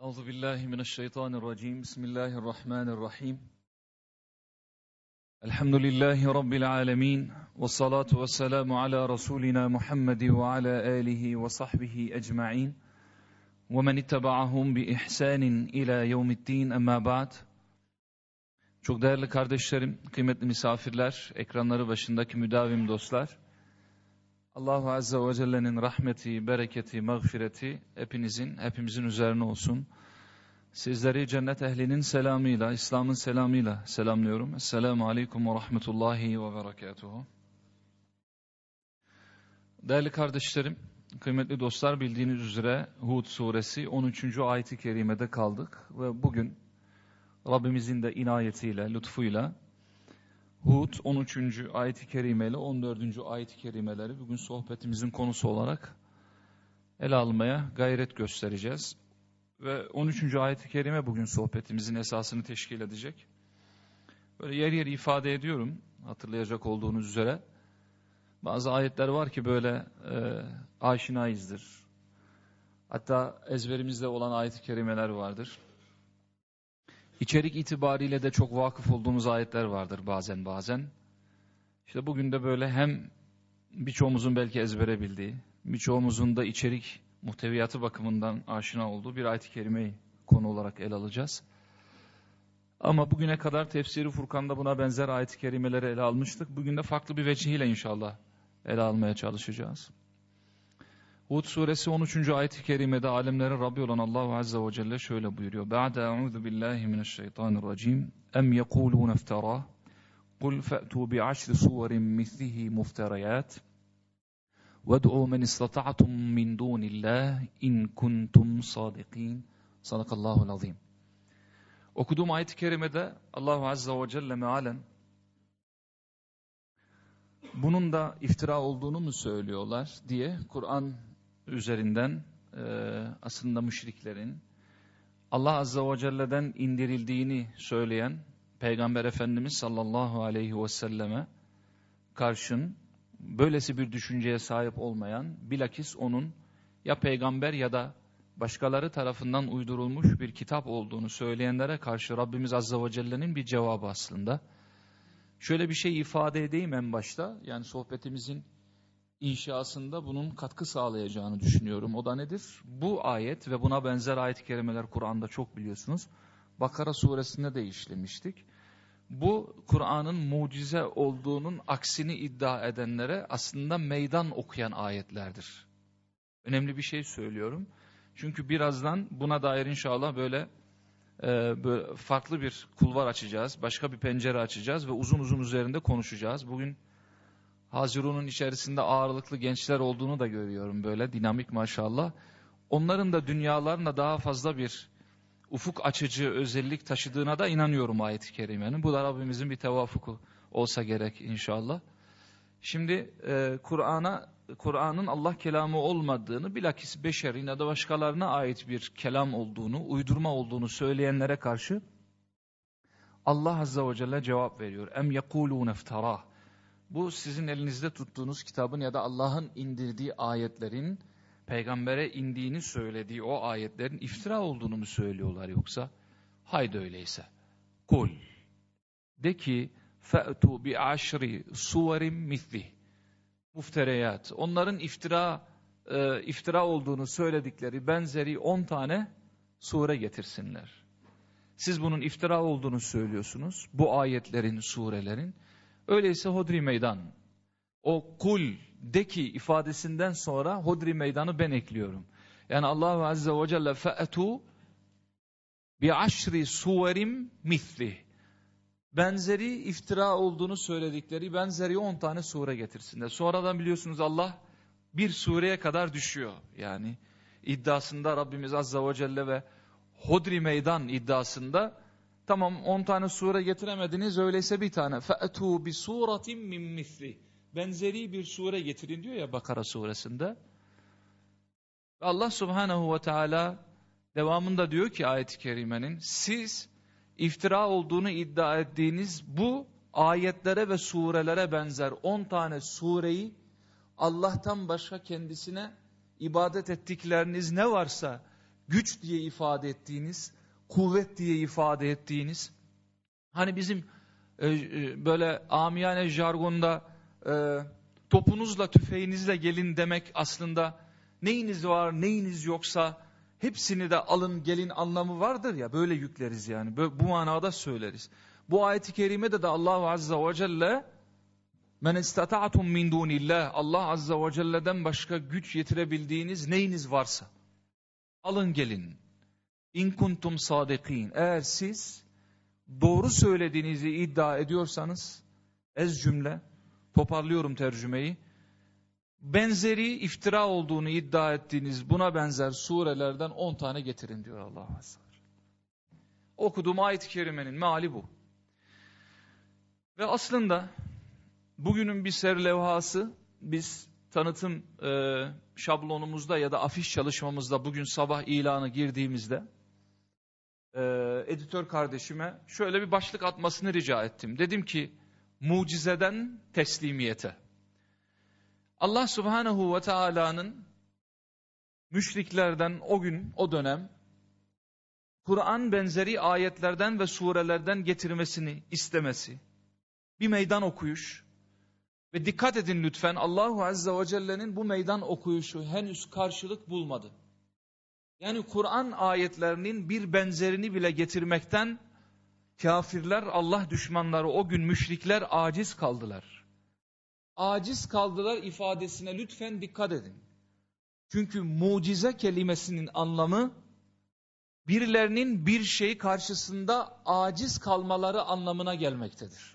Euzu billahi mineşşeytanirracim. Bismillahirrahmanirrahim. Elhamdülillahi rabbil alamin. Ves salatu vesselamu ala rasulina Muhammed ve ala alihi ve sahbihi ecmaîn. Ve men ittaba'ahum bi ihsanin ila yevmiddin. Amma ba'd. Çok değerli kardeşlerim, kıymetli misafirler, ekranları başındaki müdavim dostlar. Allahu Azze ve Celle'nin rahmeti, bereketi, mağfireti hepimizin üzerine olsun. Sizleri cennet ehlinin selamıyla, İslam'ın selamıyla selamlıyorum. Esselamu Aleyküm ve Rahmetullahi ve Berekatuhu. Değerli kardeşlerim, kıymetli dostlar, bildiğiniz üzere Hud suresi 13. ayet-i kerimede kaldık. Ve bugün Rabbimizin de inayetiyle, lütfuyla Hud 13. ayet-i kerime ile 14. ayet-i kerimeleri bugün sohbetimizin konusu olarak ele almaya gayret göstereceğiz. Ve 13. ayet-i kerime bugün sohbetimizin esasını teşkil edecek. Böyle yer yer ifade ediyorum, hatırlayacak olduğunuz üzere. Bazı ayetler var ki böyle aşinayızdır. Hatta ezberimizde olan ayet-i kerimeler vardır. İçerik itibariyle de çok vakıf olduğumuz ayetler vardır bazen. İşte bugün de böyle hem birçoğumuzun belki ezbere bildiği, birçoğumuzun da içerik muhteviyatı bakımından aşina olduğu bir ayet-i kerimeyi konu olarak ele alacağız. Ama bugüne kadar Tefsir-i Furkan'da buna benzer ayet-i kerimeleri ele almıştık. Bugün de farklı bir vecihiyle inşallah ele almaya çalışacağız. Hud suresi 13. ayet-i kerimede alemlerin Rabbi olan Allahu Azze ve Celle şöyle buyuruyor. Ba'de a'udhu billahi mineşşeytanirracim. Em yekulûne ifterâh. Kul fe'tû bi'aşri suverin mislihi mufteriyat. وَدْعُوا مَنْ اسْتَطَعْتُمْ مِنْ دُونِ اللّٰهِ اِنْ كُنْتُمْ صَادِقِينَ. Sadakallahul azim. Okuduğum ayet-i kerimede Allahu Azze ve Celle mealen bunun da iftira olduğunu mu söylüyorlar diye Kur'an üzerinden aslında müşriklerin Allah Azze ve Celle'den indirildiğini söyleyen Peygamber Efendimiz sallallahu aleyhi ve selleme karşın böylesi bir düşünceye sahip olmayan, bilakis onun ya peygamber ya da başkaları tarafından uydurulmuş bir kitap olduğunu söyleyenlere karşı Rabbimiz Azze ve Celle'nin bir cevabı aslında. Şöyle bir şey ifade edeyim en başta, yani sohbetimizin inşasında bunun katkı sağlayacağını düşünüyorum. O da nedir? Bu ayet ve buna benzer ayet-i kerimeler Kur'an'da çok biliyorsunuz. Bakara suresinde de işlemiştik. Bu Kur'an'ın mucize olduğunun aksini iddia edenlere aslında meydan okuyan ayetlerdir. Önemli bir şey söylüyorum. Çünkü birazdan buna dair inşallah böyle farklı bir kulvar açacağız. Başka bir pencere açacağız ve uzun uzun üzerinde konuşacağız. Bugün Hazirun'un içerisinde ağırlıklı gençler olduğunu da görüyorum, böyle dinamik maşallah. Onların da dünyalarına daha fazla bir ufuk açıcı özellik taşıdığına da inanıyorum ayet-i kerimenin. Bu da Rabbimizin bir tevafuku olsa gerek inşallah. Şimdi Kur'an'ın Allah kelamı olmadığını, bilakis beşerin ya da başkalarına ait bir kelam olduğunu, uydurma olduğunu söyleyenlere karşı Allah Azze ve Celle cevap veriyor. Em yekulûne ifterâh. Bu sizin elinizde tuttuğunuz kitabın ya da Allah'ın indirdiği ayetlerin peygambere indiğini söylediği o ayetlerin iftira olduğunu mu söylüyorlar yoksa? Haydi öyleyse. Kul. De ki fe'tu bi aşri suverin mislih. Muftereyat. Onların iftira olduğunu söyledikleri benzeri 10 tane sure getirsinler. Siz bunun iftira olduğunu söylüyorsunuz. Bu ayetlerin, surelerin. Öyleyse hodri meydan. O kul de ki ifadesinden sonra hodri meydanı ben ekliyorum. Yani Allah Azze ve Celle fe'tu bi aşri suverim misli. Benzeri iftira olduğunu söyledikleri benzeri 10 tane sure getirsinler. Sonradan biliyorsunuz Allah bir sureye kadar düşüyor. Yani iddiasında Rabbimiz Azze ve Celle ve hodri meydan iddiasında tamam 10 tane sure getiremediniz, öyleyse bir tane. fe'tu bi suratin min misli. Benzeri bir sure getirin diyor ya Bakara suresinde. Allah Subhanahu ve Teala devamında diyor ki ayet-i kerimenin, siz iftira olduğunu iddia ettiğiniz bu ayetlere ve surelere benzer 10 tane sureyi Allah'tan başka kendisine ibadet ettikleriniz ne varsa güç diye ifade ettiğiniz, kuvvet diye ifade ettiğiniz, hani bizim böyle amiyane jargonda topunuzla tüfeğinizle gelin demek aslında neyiniz var neyiniz yoksa hepsini de alın gelin anlamı vardır ya, böyle yükleriz yani, bu manada söyleriz. Bu ayet-i kerimede de Allah Azze ve Celle men istata'tum min dunillah, Allah Azze ve Celle'den başka güç yetirebildiğiniz neyiniz varsa alın gelin. İn kuntum sadikin, eğer siz doğru söylediğinizi iddia ediyorsanız, ez cümle toparlıyorum tercümeyi, benzeri iftira olduğunu iddia ettiğiniz buna benzer surelerden 10 tane getirin diyor Allah Azze ve Celle. Okuduğum ayet-i kerimenin meali bu. Ve aslında bugünün bir serlevhası, biz tanıtım şablonumuzda ya da afiş çalışmamızda bugün sabah ilanı girdiğimizde editör kardeşime şöyle bir başlık atmasını rica ettim. Dedim ki mucizeden teslimiyete. Allah Subhanahu ve Taala'nın müşriklerden o gün, o dönem Kur'an benzeri ayetlerden ve surelerden getirmesini istemesi, bir meydan okuyuş ve dikkat edin lütfen, Allahu Azze ve Celle'nin bu meydan okuyuşu henüz karşılık bulmadı. Yani Kur'an ayetlerinin bir benzerini bile getirmekten kafirler, Allah düşmanları, o gün müşrikler aciz kaldılar. Aciz kaldılar ifadesine lütfen dikkat edin. Çünkü mucize kelimesinin anlamı birilerinin bir şey karşısında aciz kalmaları anlamına gelmektedir.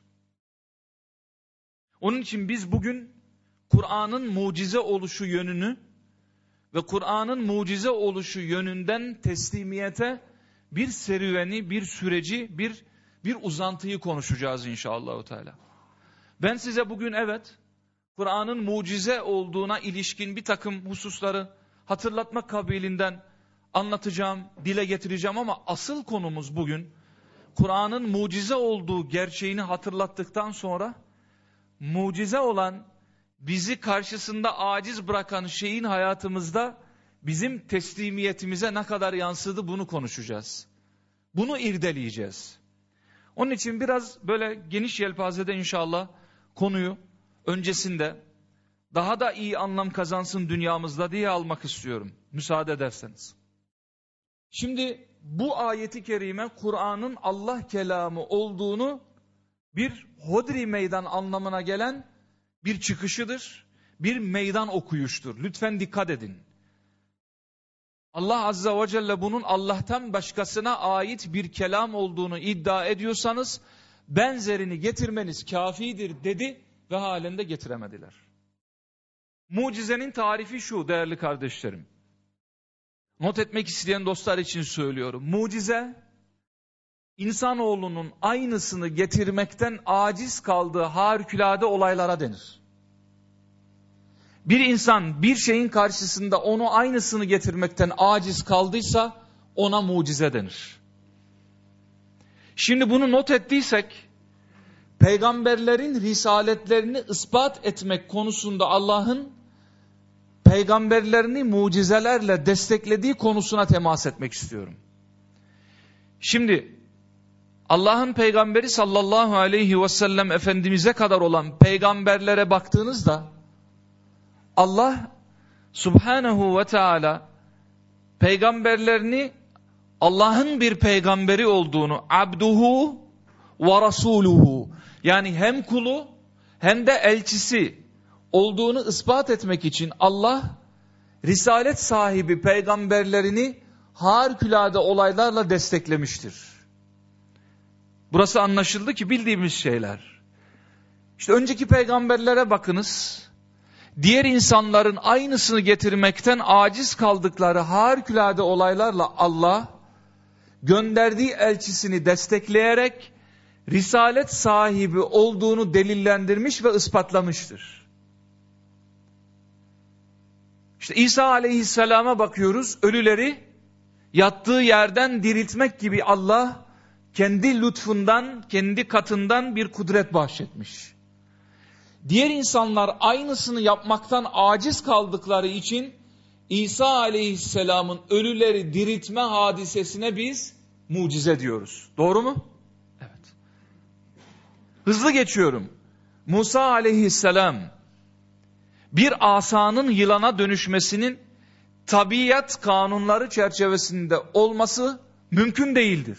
Onun için biz bugün Kur'an'ın mucize oluşu yönünü ve Kur'an'ın mucize oluşu yönünden teslimiyete bir serüveni, bir süreci, bir uzantıyı konuşacağız inşallah Teala. Ben size bugün evet, Kur'an'ın mucize olduğuna ilişkin bir takım hususları hatırlatmak kabilinden anlatacağım, dile getireceğim ama asıl konumuz bugün Kur'an'ın mucize olduğu gerçeğini hatırlattıktan sonra mucize olan, bizi karşısında aciz bırakan şeyin hayatımızda bizim teslimiyetimize ne kadar yansıdı bunu konuşacağız. Bunu irdeleyeceğiz. Onun için biraz böyle geniş yelpazede inşallah konuyu öncesinde daha da iyi anlam kazansın dünyamızda diye almak istiyorum. Müsaade ederseniz. Şimdi bu ayeti kerime Kur'an'ın Allah kelamı olduğunu bir hodri meydan anlamına gelen bir çıkışıdır. Bir meydan okuyuştur. Lütfen dikkat edin. Allah Azze ve Celle bunun Allah'tan başkasına ait bir kelam olduğunu iddia ediyorsanız benzerini getirmeniz kafidir dedi ve halen de getiremediler. Mucizenin tarifi şu değerli kardeşlerim. Not etmek isteyen dostlar için söylüyorum. Mucize, insanoğlunun aynısını getirmekten aciz kaldığı harikulade olaylara denir. Bir insan bir şeyin karşısında onu aynısını getirmekten aciz kaldıysa ona mucize denir. Şimdi bunu not ettiysek, peygamberlerin risaletlerini ispat etmek konusunda Allah'ın peygamberlerini mucizelerle desteklediği konusuna temas etmek istiyorum. Şimdi Allah'ın peygamberi sallallahu aleyhi ve sellem Efendimiz'e kadar olan peygamberlere baktığınızda Allah subhanahu ve teala peygamberlerini Allah'ın bir peygamberi olduğunu, abduhu ve rasuluhu, yani hem kulu hem de elçisi olduğunu ispat etmek için Allah risalet sahibi peygamberlerini harikulade olaylarla desteklemiştir. Burası anlaşıldı ki bildiğimiz şeyler. İşte önceki peygamberlere bakınız. Diğer insanların aynısını getirmekten aciz kaldıkları harikulade olaylarla Allah gönderdiği elçisini destekleyerek risalet sahibi olduğunu delillendirmiş ve ispatlamıştır. İşte İsa aleyhisselama bakıyoruz, ölüleri yattığı yerden diriltmek gibi Allah kendi lütfundan, kendi katından bir kudret bahşetmiş. Diğer insanlar aynısını yapmaktan aciz kaldıkları için İsa aleyhisselamın ölüleri diriltme hadisesine biz mucize diyoruz. Doğru mu? Evet. Hızlı geçiyorum. Musa aleyhisselam bir asanın yılana dönüşmesinin tabiat kanunları çerçevesinde olması mümkün değildir.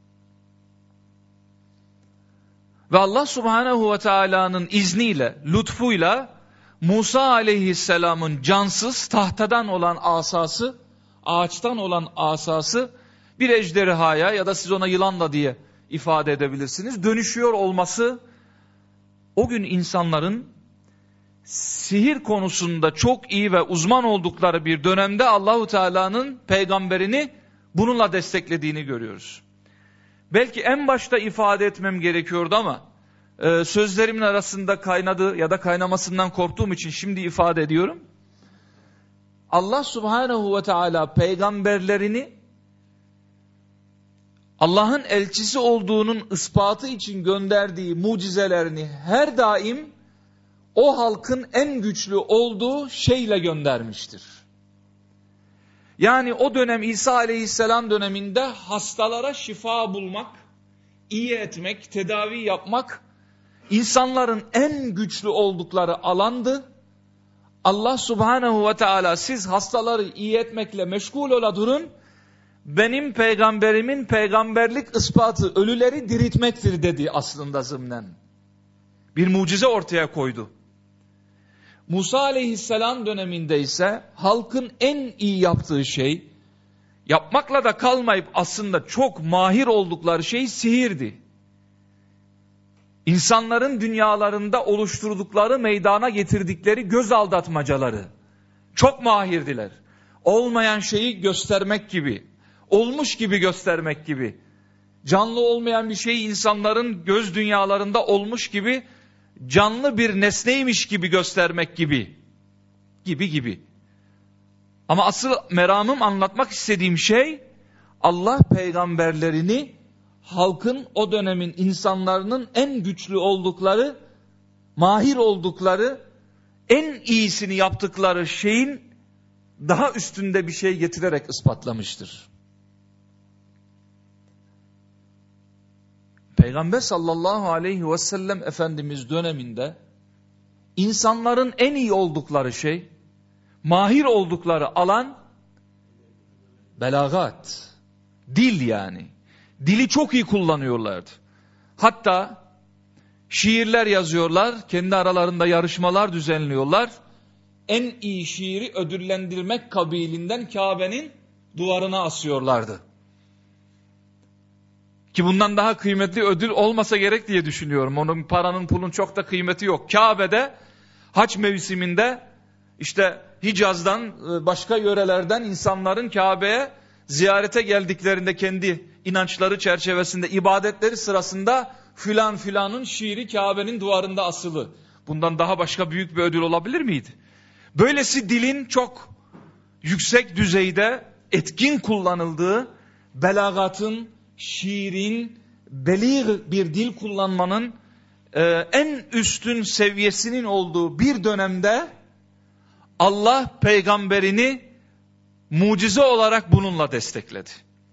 Ve Allah subhanehu ve teala'nın izniyle, lütfuyla Musa aleyhisselamın cansız tahtadan olan asası, ağaçtan olan asası bir ejderhaya ya da siz ona yılan da diye ifade edebilirsiniz, dönüşüyor olması o gün insanların sihir konusunda çok iyi ve uzman oldukları bir dönemde Allahu Teala'nın peygamberini bununla desteklediğini görüyoruz. Belki en başta ifade etmem gerekiyordu ama sözlerimin arasında kaynadı ya da kaynamasından korktuğum için şimdi ifade ediyorum. Allah Subhanahu ve Teala peygamberlerini Allah'ın elçisi olduğunun ispatı için gönderdiği mucizelerini her daim o halkın en güçlü olduğu şeyle göndermiştir. Yani o dönem İsa Aleyhisselam döneminde hastalara şifa bulmak, iyi etmek, tedavi yapmak insanların en güçlü oldukları alandı. Allah Subhanahu ve Teala siz hastaları iyi etmekle meşgul ola durun. Benim peygamberimin peygamberlik ispatı ölüleri diriltmektir dedi aslında zımnen. Bir mucize ortaya koydu. Musa aleyhisselam döneminde ise halkın en iyi yaptığı şey, yapmakla da kalmayıp aslında çok mahir oldukları şey sihirdi. İnsanların dünyalarında oluşturdukları, meydana getirdikleri göz aldatmacaları çok mahirdiler. Olmayan şeyi göstermek gibi, olmuş gibi göstermek gibi, canlı olmayan bir şeyi insanların göz dünyalarında olmuş gibi, canlı bir nesneymiş gibi göstermek gibi. Ama asıl meramım, anlatmak istediğim şey, Allah peygamberlerini halkın, o dönemin insanların en güçlü oldukları, mahir oldukları, en iyisini yaptıkları şeyin daha üstünde bir şey getirerek ispatlamıştır. Peygamber sallallahu aleyhi ve sellem Efendimiz döneminde insanların en iyi oldukları şey, mahir oldukları alan belagat, dil yani. Dili çok iyi kullanıyorlardı. Hatta şiirler yazıyorlar, kendi aralarında yarışmalar düzenliyorlar. En iyi şiiri ödüllendirmek kabilinden Kabe'nin duvarına asıyorlardı. Ki bundan daha kıymetli ödül olmasa gerek diye düşünüyorum. Onun paranın pulun çok da kıymeti yok. Kabe'de hac mevsiminde işte Hicaz'dan başka yörelerden insanların Kabe'ye ziyarete geldiklerinde kendi inançları çerçevesinde ibadetleri sırasında filan filanın şiiri Kabe'nin duvarında asılı. Bundan daha başka büyük bir ödül olabilir miydi? Böylesi dilin çok yüksek düzeyde etkin kullanıldığı, belagatın, şiirin, belir bir dil kullanmanın en üstün seviyesinin olduğu bir dönemde Allah peygamberini mucize olarak bununla destekledi.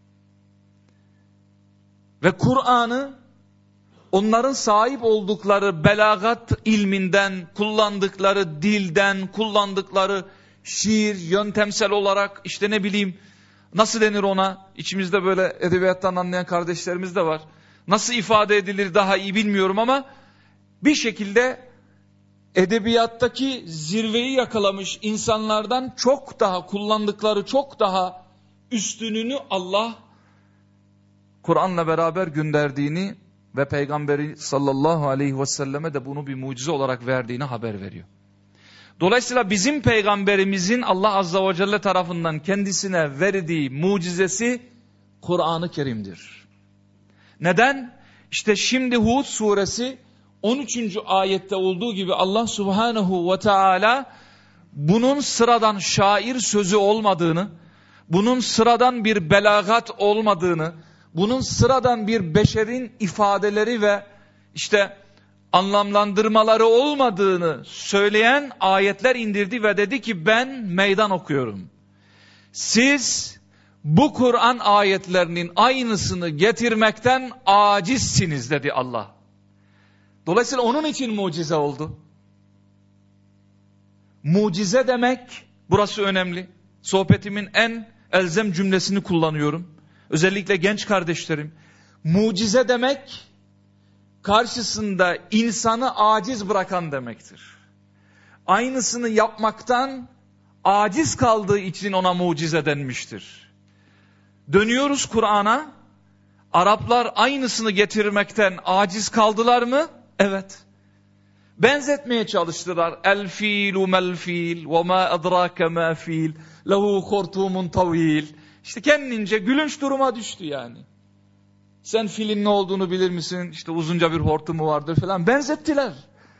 Ve Kur'an'ı onların sahip oldukları belagat ilminden, kullandıkları dilden, kullandıkları şiir, yöntemsel olarak işte ne bileyim, nasıl denir ona? İçimizde böyle edebiyattan anlayan kardeşlerimiz de var. Nasıl ifade edilir daha iyi bilmiyorum ama bir şekilde edebiyattaki zirveyi yakalamış insanlardan çok daha kullandıkları, çok daha üstününü Allah Kur'an'la beraber gönderdiğini ve Peygamberi sallallahu aleyhi ve selleme de bunu bir mucize olarak verdiğini haber veriyor. Dolayısıyla bizim peygamberimizin Allah azza ve celle tarafından kendisine verdiği mucizesi Kur'an-ı Kerim'dir. Neden? İşte şimdi Hud suresi 13. ayette olduğu gibi Allah subhanahu ve teala bunun sıradan şair sözü olmadığını, bunun sıradan bir belagat olmadığını, bunun sıradan bir beşerin ifadeleri ve işte anlamlandırmaları olmadığını söyleyen ayetler indirdi ve dedi ki ben meydan okuyorum. Siz bu Kur'an ayetlerinin aynısını getirmekten acizsiniz dedi Allah. Dolayısıyla onun için mucize oldu. Mucize demek, burası önemli. Sohbetimin en elzem cümlesini kullanıyorum. Özellikle genç kardeşlerim. Mucize demek, karşısında insanı aciz bırakan demektir. Aynısını yapmaktan aciz kaldığı için ona mucize denmiştir. Dönüyoruz Kur'an'a. Araplar aynısını getirmekten aciz kaldılar mı? Evet. Benzetmeye çalıştılar. El fiilu mel fiil ve ma edrake ma fiil lehu hortumun tavil. İşte kendince gülünç duruma düştü yani. Sen filin ne olduğunu bilir misin? İşte uzunca bir hortumu vardır falan. Benzettiler.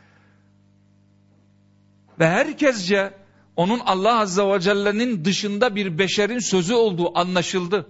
Ve herkesce onun Allah Azze ve Celle'nin dışında bir beşerin sözü olduğu anlaşıldı.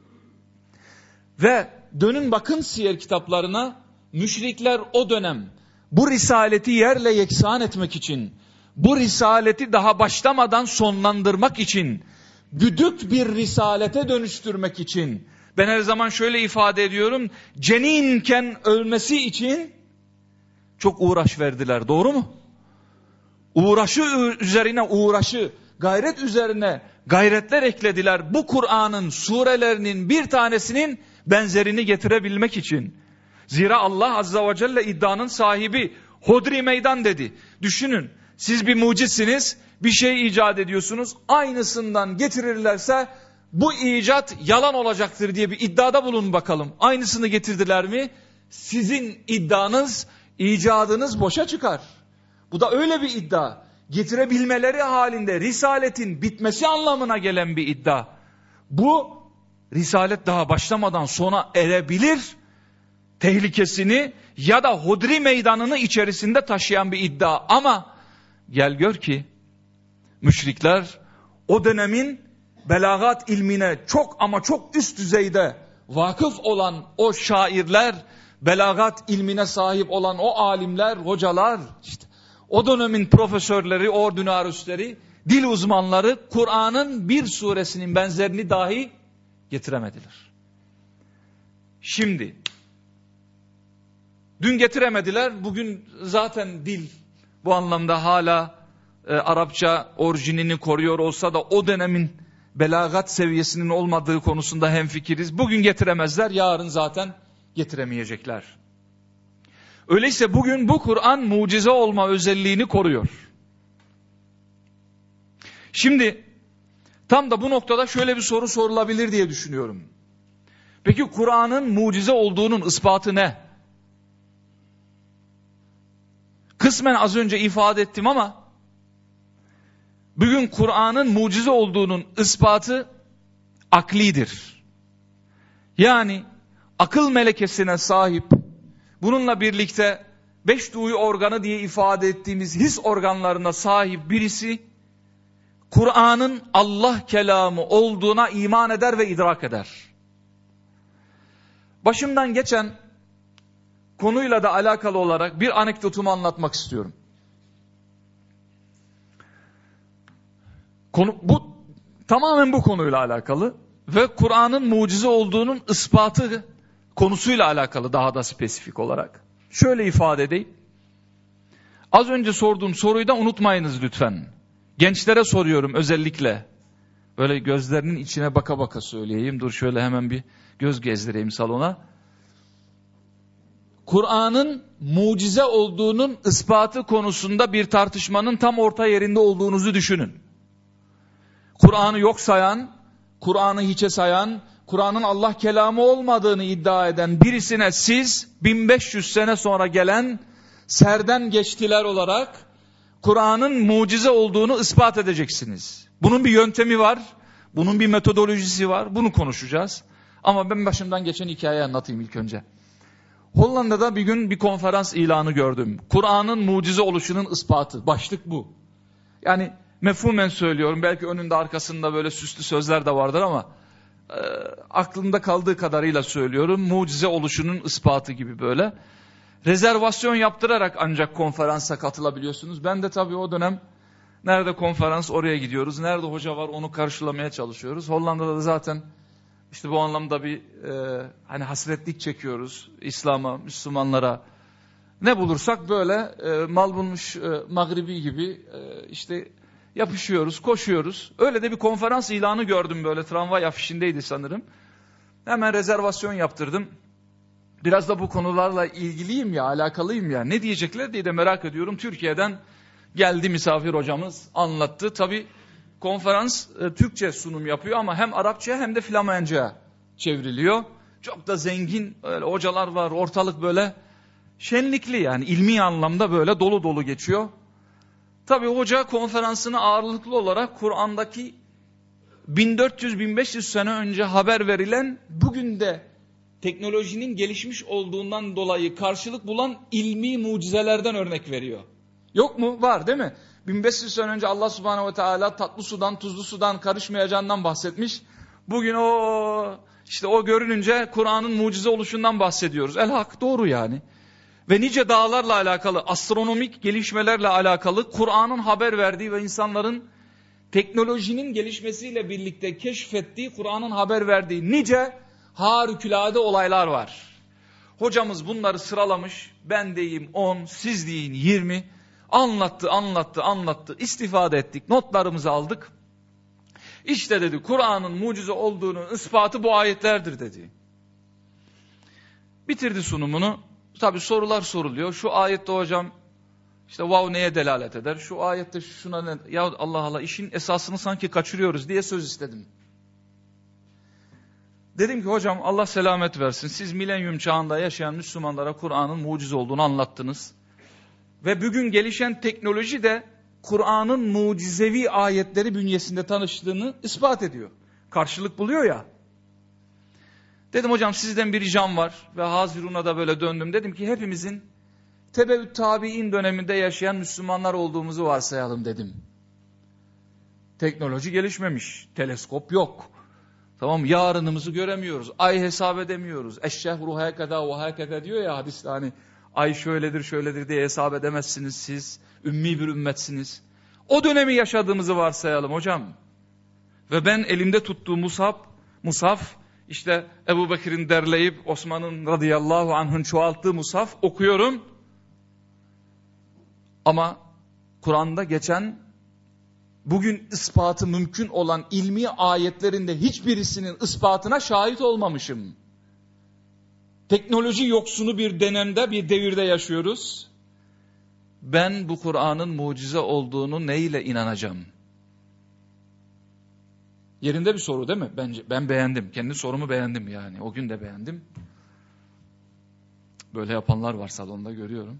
Ve dönün bakın siyer kitaplarına, müşrikler o dönem bu risaleti yerle yeksan etmek için, bu risaleti daha başlamadan sonlandırmak için, güdük bir risalete dönüştürmek için, ben her zaman şöyle ifade ediyorum, ceninken ölmesi için çok uğraş verdiler, doğru mu? Uğraşı üzerine uğraşı, gayret üzerine gayretler eklediler. Bu Kur'an'ın surelerinin bir tanesinin benzerini getirebilmek için. Zira Allah Azze ve Celle iddianın sahibi, hodri meydan dedi. Düşünün, siz bir mucitsiniz, bir şey icat ediyorsunuz, aynısından getirirlerse bu icat yalan olacaktır diye bir iddiada bulun bakalım. Aynısını getirdiler mi? Sizin iddianız, icadınız boşa çıkar. Bu da öyle bir iddia. Getirebilmeleri halinde risaletin bitmesi anlamına gelen bir iddia. Bu risalet daha başlamadan sona erebilir tehlikesini ya da hodri meydanını içerisinde taşıyan bir iddia. Ama gel gör ki müşrikler o dönemin belagat ilmine çok ama çok üst düzeyde vakıf olan o şairler, belagat ilmine sahip olan o alimler, hocalar, işte o dönemin profesörleri, ordinarüsleri, dil uzmanları Kur'an'ın bir suresinin benzerini dahi getiremediler. Şimdi, dün getiremediler, bugün zaten dil bu anlamda hala Arapça orijinini koruyor olsa da o dönemin belagat seviyesinin olmadığı konusunda hemfikiriz. Bugün getiremezler, yarın zaten getiremeyecekler. Öyleyse bugün bu Kur'an mucize olma özelliğini koruyor. Şimdi tam da bu noktada şöyle bir soru sorulabilir diye düşünüyorum. Peki Kur'an'ın mucize olduğunun ispatı ne? Kısmen az önce ifade ettim ama bugün Kur'an'ın mucize olduğunun ispatı aklidir. Yani akıl melekesine sahip, bununla birlikte 5 duyu organı diye ifade ettiğimiz his organlarına sahip birisi, Kur'an'ın Allah kelamı olduğuna iman eder ve idrak eder. Başımdan geçen konuyla da alakalı olarak bir anekdotumu anlatmak istiyorum. Tamamen bu konuyla alakalı ve Kur'an'ın mucize olduğunun ispatı konusuyla alakalı daha da spesifik olarak. Şöyle ifade edeyim. Az önce sorduğum soruyu da unutmayınız lütfen. Gençlere soruyorum özellikle. Böyle gözlerinin içine baka baka söyleyeyim. Dur şöyle hemen bir göz gezdireyim salona. Kur'an'ın mucize olduğunun ispatı konusunda bir tartışmanın tam orta yerinde olduğunuzu düşünün. Kur'an'ı yok sayan, Kur'an'ı hiçe sayan, Kur'an'ın Allah kelamı olmadığını iddia eden birisine siz 1500 sene sonra gelen serden geçtiler olarak Kur'an'ın mucize olduğunu ispat edeceksiniz. Bunun bir yöntemi var, bunun bir metodolojisi var, bunu konuşacağız. Ama ben başımdan geçen hikayeyi anlatayım ilk önce. Hollanda'da bir gün bir konferans ilanı gördüm. Kur'an'ın mucize oluşunun ispatı. Başlık bu. Yani mefhumen söylüyorum. Belki önünde arkasında böyle süslü sözler de vardır ama aklımda kaldığı kadarıyla söylüyorum. Mucize oluşunun ispatı gibi böyle. Rezervasyon yaptırarak ancak konferansa katılabiliyorsunuz. Ben de tabii o dönem Nerede konferans oraya gidiyoruz. Nerede hoca var onu karşılamaya çalışıyoruz. Hollanda'da da zaten işte bu anlamda bir hani hasretlik çekiyoruz İslam'a, Müslümanlara. Ne bulursak böyle mal bulmuş Magribi gibi işte yapışıyoruz, koşuyoruz. Öyle de bir konferans ilanı gördüm, böyle tramvay afişindeydi sanırım. Hemen rezervasyon yaptırdım. Biraz da bu konularla ilgiliyim ya, alakalıyım ya. Ne diyecekler diye de merak ediyorum. Türkiye'den geldi misafir hocamız, anlattı. Tabii konferans Türkçe sunum yapıyor ama hem Arapça hem de Flamanca çevriliyor. Çok da zengin öyle hocalar var. Ortalık böyle şenlikli, yani ilmi anlamda böyle dolu dolu geçiyor. Tabii hoca konferansını ağırlıklı olarak Kur'an'daki 1400-1500 sene önce haber verilen, bugün de teknolojinin gelişmiş olduğundan dolayı karşılık bulan ilmi mucizelerden örnek veriyor. Yok mu? Var değil mi? 1500 sene önce Allah Subhanahu ve Teala tatlı sudan, tuzlu sudan karışmayacağından bahsetmiş. Bugün o görününce Kur'an'ın mucize oluşundan bahsediyoruz. El-Hak, doğru yani. Ve nice dağlarla alakalı, astronomik gelişmelerle alakalı Kur'an'ın haber verdiği ve insanların teknolojinin gelişmesiyle birlikte keşfettiği, Kur'an'ın haber verdiği nice harikulade olaylar var. Hocamız bunları sıralamış. Ben diyeyim 10, siz deyin 20. Anlattı. İstifade ettik, notlarımızı aldık. İşte dedi, Kur'an'ın mucize olduğunun ispatı bu ayetlerdir dedi. Bitirdi sunumunu. Tabii sorular soruluyor. Şu ayette hocam işte neye delalet eder? Şu ayette şuna ne? Ya Allah Allah, işin esasını sanki kaçırıyoruz diye söz istedim. Dedim ki hocam Allah selamet versin. Siz milenyum çağında yaşayan Müslümanlara Kur'an'ın mucize olduğunu anlattınız. Ve bugün gelişen teknoloji de Kur'an'ın mucizevi ayetleri bünyesinde tanıştığını ispat ediyor. Karşılık buluyor ya. Dedim hocam sizden bir ricam var ve Hazirun'a da böyle döndüm. Dedim ki hepimizin Tebevvüt tabi'in döneminde yaşayan Müslümanlar olduğumuzu varsayalım dedim. Teknoloji gelişmemiş, teleskop yok. Tamam, yarınımızı göremiyoruz, ay hesap edemiyoruz. Eşşehru hakeza ve hakeza diyor ya hadiste, hani ay şöyledir diye hesap edemezsiniz siz. Ümmi bir ümmetsiniz. O dönemi yaşadığımızı varsayalım hocam. Ve ben elimde tuttuğum mushaf, işte Ebu Bekir'in derleyip Osman'ın radıyallahu anh'ın çoğalttığı mushaf okuyorum. Ama Kur'an'da geçen, bugün ispatı mümkün olan ilmi ayetlerinde hiçbirisinin ispatına şahit olmamışım. Teknoloji yoksunu bir dönemde, bir devirde yaşıyoruz. Ben bu Kur'an'ın mucize olduğunu neyle inanacağım? Yerinde bir soru değil mi? Ben beğendim. Kendi sorumu beğendim yani. O gün de beğendim. Böyle yapanlar var salonda, görüyorum.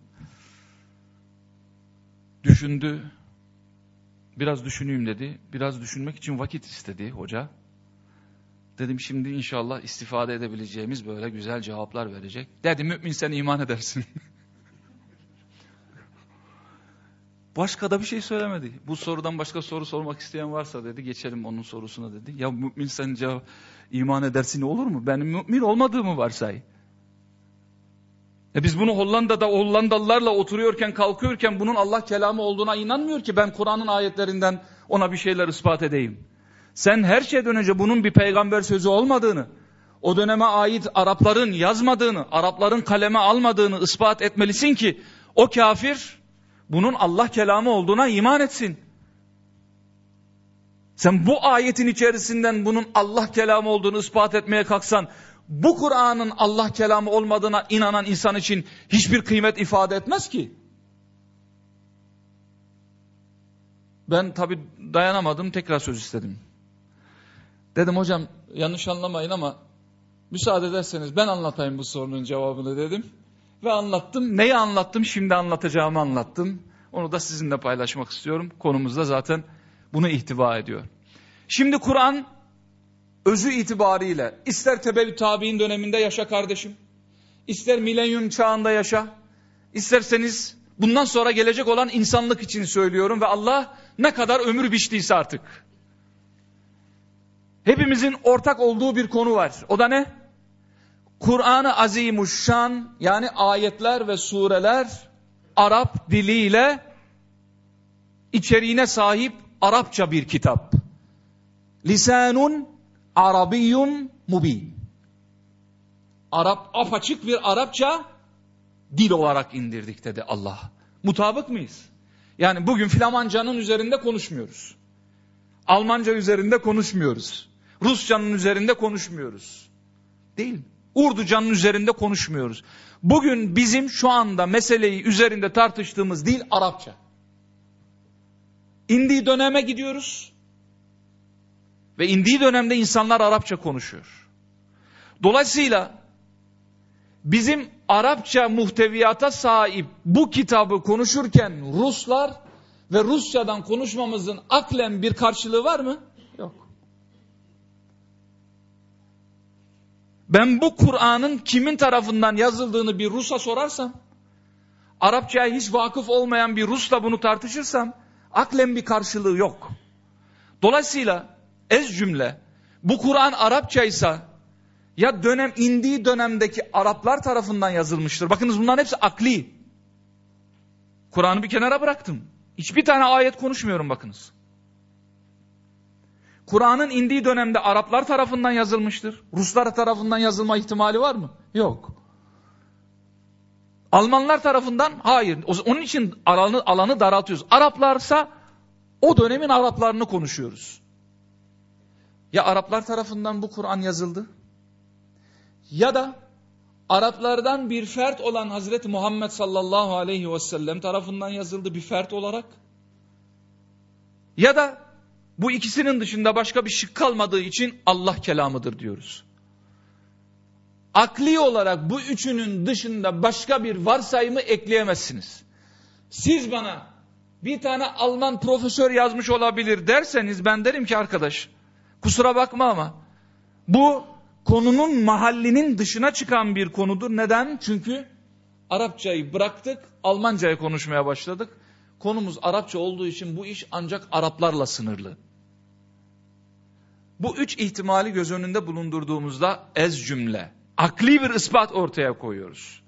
Düşündü. Biraz düşüneyim dedi. Biraz düşünmek için vakit istedi hoca. Dedim şimdi inşallah istifade edebileceğimiz böyle güzel cevaplar verecek. Dedi mümin sen iman edersin. Başka da bir şey söylemedi. Bu sorudan başka soru sormak isteyen varsa dedi geçelim onun sorusuna dedi. Ya mümin sen iman edersin olur mu? Benim mümin olmadığımı varsay. Biz bunu Hollandalılarla oturuyorken, kalkıyorken bunun Allah kelamı olduğuna inanmıyor ki ben Kur'an'ın ayetlerinden ona bir şeyler ispat edeyim. Sen her şeyden önce bunun bir peygamber sözü olmadığını, o döneme ait Arapların yazmadığını, Arapların kaleme almadığını ispat etmelisin ki o kafir bunun Allah kelamı olduğuna iman etsin. Sen bu ayetin içerisinden bunun Allah kelamı olduğunu ispat etmeye kalksan, bu Kur'an'ın Allah kelamı olmadığına inanan insan için hiçbir kıymet ifade etmez ki. Ben tabii dayanamadım, tekrar söz istedim. Dedim hocam yanlış anlamayın ama müsaade ederseniz ben anlatayım bu sorunun cevabını dedim. Ve anlattım. Neyi anlattım? Şimdi anlatacağımı anlattım. Onu da sizinle paylaşmak istiyorum. Konumuz da zaten bunu ihtiva ediyor. Şimdi Kur'an özü itibariyle ister Tebevvüt tabi'in döneminde yaşa kardeşim, ister milenyum çağında yaşa, isterseniz bundan sonra gelecek olan insanlık için söylüyorum ve Allah ne kadar ömür biçtiyse artık. Hepimizin ortak olduğu bir konu var. O da ne? Kur'an-ı Azimuşşan, yani ayetler ve sureler Arap diliyle içeriğine sahip Arapça bir kitap. Lisanun Arabiyyun Mubin. Apaçık bir Arapça dil olarak indirdik dedi Allah. Mutabık mıyız? Yani bugün Flamancanın üzerinde konuşmuyoruz. Almanca üzerinde konuşmuyoruz. Rusçanın üzerinde konuşmuyoruz. Değil mi? Urducanın üzerinde konuşmuyoruz. Bugün bizim şu anda meseleyi üzerinde tartıştığımız dil Arapça. İndiği döneme gidiyoruz. Ve indiği dönemde insanlar Arapça konuşuyor. Dolayısıyla bizim Arapça muhteviyata sahip bu kitabı konuşurken Ruslar ve Rusçadan konuşmamızın aklen bir karşılığı var mı? Yok. Ben bu Kur'an'ın kimin tarafından yazıldığını bir Rus'a sorarsam, Arapçaya hiç vakıf olmayan bir Rus'la bunu tartışırsam, aklen bir karşılığı yok. Dolayısıyla ez cümle, bu Kur'an Arapçaysa, ya indiği dönemdeki Araplar tarafından yazılmıştır. Bakınız bunların hepsi akli. Kur'an'ı bir kenara bıraktım. Hiçbir tane ayet konuşmuyorum bakınız. Kur'an'ın indiği dönemde Araplar tarafından yazılmıştır. Ruslar tarafından yazılma ihtimali var mı? Yok. Almanlar tarafından hayır. Onun için alanı daraltıyoruz. Araplarsa o dönemin Araplarını konuşuyoruz. Ya Araplar tarafından bu Kur'an yazıldı, ya da Araplardan bir fert olan Hazreti Muhammed sallallahu aleyhi ve sellem tarafından yazıldı bir fert olarak, ya da bu ikisinin dışında başka bir şık kalmadığı için Allah kelamıdır diyoruz. Akli olarak bu üçünün dışında başka bir varsayımı ekleyemezsiniz. Siz bana bir tane Alman profesör yazmış olabilir derseniz ben derim ki arkadaş kusura bakma ama bu konunun mahallinin dışına çıkan bir konudur. Neden? Çünkü Arapçayı bıraktık, Almanca'ya konuşmaya başladık. Konumuz Arapça olduğu için bu iş ancak Araplarla sınırlı. Bu üç ihtimali göz önünde bulundurduğumuzda ez cümle, akli bir ispat ortaya koyuyoruz.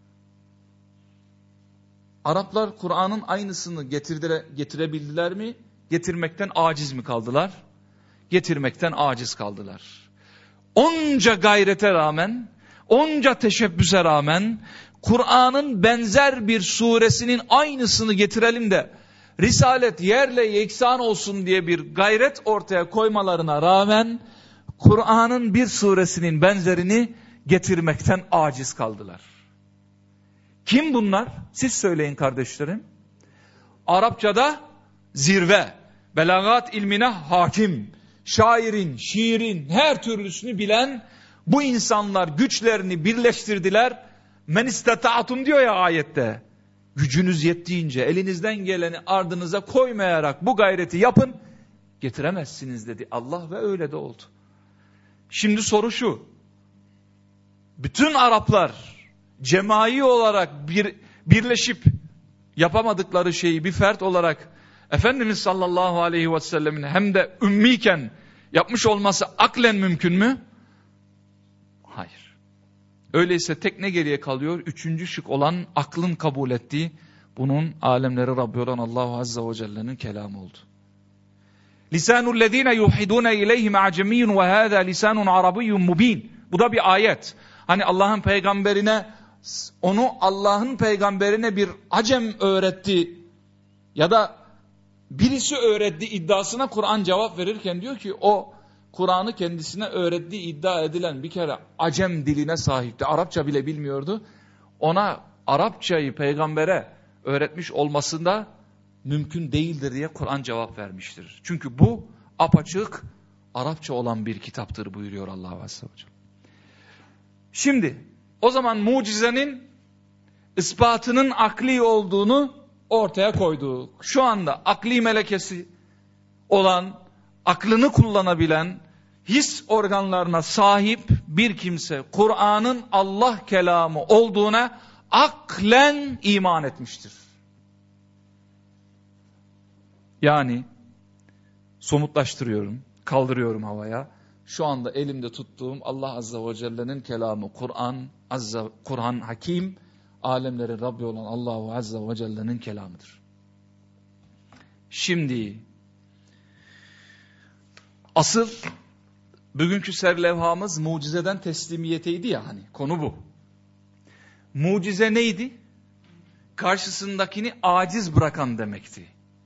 Araplar Kur'an'ın aynısını getirebildiler mi? Getirmekten aciz mi kaldılar? Getirmekten aciz kaldılar. Onca gayrete rağmen, onca teşebbüse rağmen Kur'an'ın benzer bir suresinin aynısını getirelim de Risalet yerle yeksan olsun diye bir gayret ortaya koymalarına rağmen Kur'an'ın bir suresinin benzerini getirmekten aciz kaldılar. Kim bunlar? Siz söyleyin kardeşlerim. Arapçada zirve, belagat ilmine hakim, şairin, şiirin her türlüsünü bilen bu insanlar güçlerini birleştirdiler. Men istata'tum diyor ya ayette. Gücünüz yettiğince elinizden geleni ardınıza koymayarak bu gayreti yapın. Getiremezsiniz dedi Allah ve öyle de oldu. Şimdi soru şu. Bütün Araplar cemai olarak birleşip yapamadıkları şeyi bir fert olarak Efendimiz sallallahu aleyhi ve sellemin hem de ümmiyken yapmış olması aklen mümkün mü? Hayır. Öyleyse tek ne geriye kalıyor? Üçüncü şık olan aklın kabul ettiği bunun alemleri Rabbi olan Allahu Azze ve Celle'nin kelamı oldu. Lisanul lezine yuhidune ileyhim acemiyyun ve hâzâ lisanun arabiyyun mubin. Bu da bir ayet. Hani Allah'ın peygamberine bir acem öğretti ya da birisi öğretti iddiasına Kur'an cevap verirken diyor ki o Kur'an'ı kendisine öğrettiği iddia edilen bir kere acem diline sahipti. Arapça bile bilmiyordu. Ona Arapçayı peygambere öğretmiş olmasında mümkün değildir diye Kur'an cevap vermiştir. Çünkü bu apaçık Arapça olan bir kitaptır buyuruyor Allah Azze ve Celle. Şimdi o zaman mucizenin ispatının akli olduğunu ortaya koyduk. Şu anda akli melekesi olan, aklını kullanabilen, his organlarına sahip bir kimse Kur'an'ın Allah kelamı olduğuna aklen iman etmiştir. Yani somutlaştırıyorum, kaldırıyorum havaya. Şu anda elimde tuttuğum Allah Azze ve Celle'nin kelamı Kur'an Hakim, alemlerin Rabbi olan Allahu Azze ve Celle'nin kelamıdır. Şimdi asıl bugünkü serlevhamız mucizeden teslimiyeteydi ya, hani konu bu. Mucize neydi? Karşısındakini aciz bırakan demekti.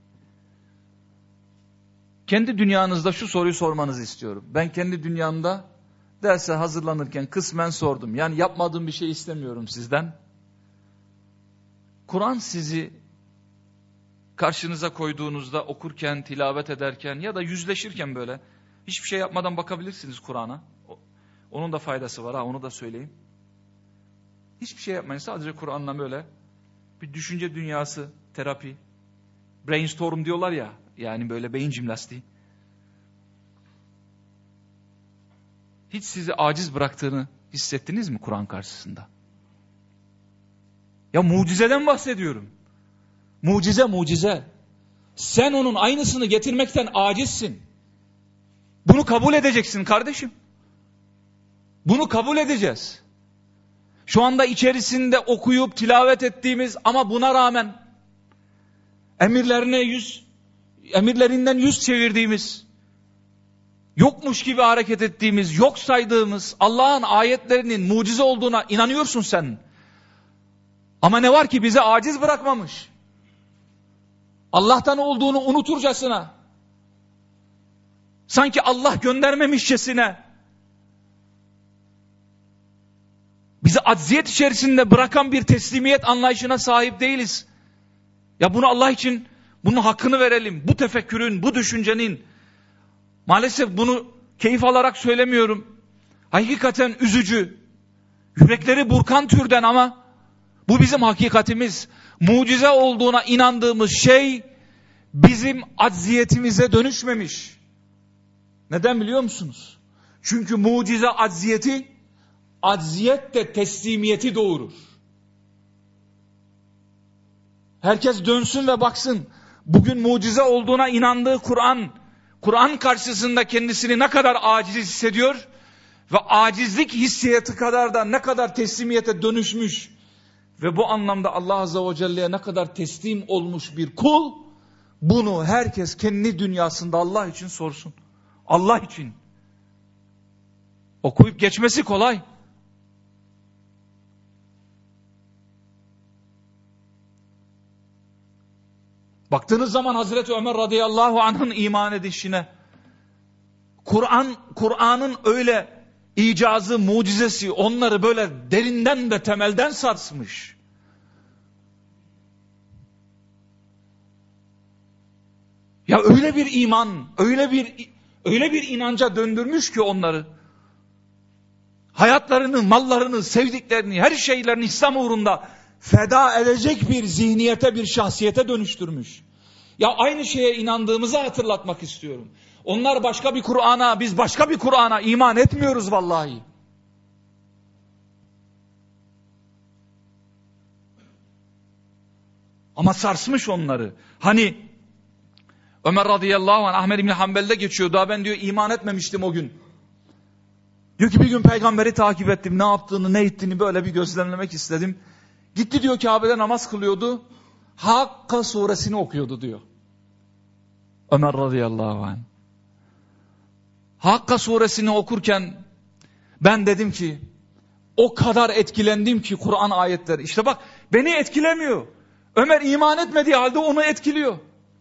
Kendi dünyanızda şu soruyu sormanızı istiyorum. Ben kendi dünyamda derse hazırlanırken kısmen sordum. Yani yapmadığım bir şey istemiyorum sizden. Kur'an sizi karşınıza koyduğunuzda, okurken, tilavet ederken ya da yüzleşirken böyle hiçbir şey yapmadan bakabilirsiniz Kur'an'a. Onun da faydası var, onu da söyleyeyim. Hiçbir şey yapmayın, sadece Kur'an'la böyle bir düşünce dünyası, terapi, brainstorm diyorlar ya, yani böyle beyin jimnastiği. Hiç sizi aciz bıraktığını hissettiniz mi Kur'an karşısında? Ya mucizeden bahsediyorum. Mucize, mucize. Sen onun aynısını getirmekten acizsin. Bunu kabul edeceksin kardeşim. Bunu kabul edeceğiz. Şu anda içerisinde okuyup tilavet ettiğimiz ama buna rağmen emirlerinden yüz çevirdiğimiz, yokmuş gibi hareket ettiğimiz, yok saydığımız Allah'ın ayetlerinin mucize olduğuna inanıyorsun sen. Ama ne var ki bizi aciz bırakmamış. Allah'tan olduğunu unuturcasına, sanki Allah göndermemişçesine, bizi acziyet içerisinde bırakan bir teslimiyet anlayışına sahip değiliz. Ya bunu Allah için, bunun hakkını verelim. Bu tefekkürün, bu düşüncenin, maalesef bunu keyif alarak söylemiyorum. Hakikaten üzücü, yürekleri burkan türden ama bu bizim hakikatimiz. Mucize olduğuna inandığımız şey bizim acziyetimize dönüşmemiş. Neden biliyor musunuz? Çünkü mucize acziyeti, acziyet de teslimiyeti doğurur. Herkes dönsün ve baksın. Bugün mucize olduğuna inandığı Kur'an karşısında kendisini ne kadar aciz hissediyor ve acizlik hissiyatı kadar da ne kadar teslimiyete dönüşmüş ve bu anlamda Allah Azze ve Celle'ye ne kadar teslim olmuş bir kul, bunu herkes kendi dünyasında Allah için sorsun. Allah için. Okuyup geçmesi kolay. Baktığınız zaman Hazreti Ömer radıyallahu anh'ın iman edişine, Kur'an'ın öyle icazı, mucizesi onları böyle derinden ve temelden sarsmış. Ya öyle bir iman, öyle bir inanca döndürmüş ki onları. Hayatlarını, mallarını, sevdiklerini, her şeylerini İslam uğrunda feda edecek bir zihniyete, bir şahsiyete dönüştürmüş. Ya aynı şeye inandığımızı hatırlatmak istiyorum. Onlar başka bir Kur'an'a, biz başka bir Kur'an'a iman etmiyoruz vallahi. Ama sarsmış onları. Hani Ömer radıyallahu anh, Ahmed İbni Hanbel'de geçiyor. Daha ben diyor iman etmemiştim o gün. Diyor ki bir gün peygamberi takip ettim. Ne yaptığını, ne ettiğini böyle bir gözlemlemek istedim. Gitti diyor Kabe'de namaz kılıyordu. Hakka suresini okuyordu diyor. Ömer radıyallahu anh. Hakka suresini okurken ben dedim ki o kadar etkilendim ki Kur'an ayetleri. İşte bak beni etkilemiyor. Ömer iman etmediği halde onu etkiliyor.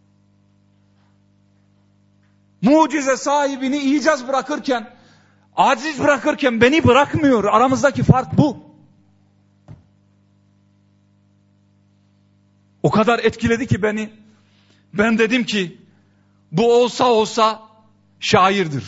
Mucize sahibini icaz bırakırken, aciz bırakırken beni bırakmıyor. Aramızdaki fark bu. O kadar etkiledi ki beni. Ben dedim ki bu olsa şairdir.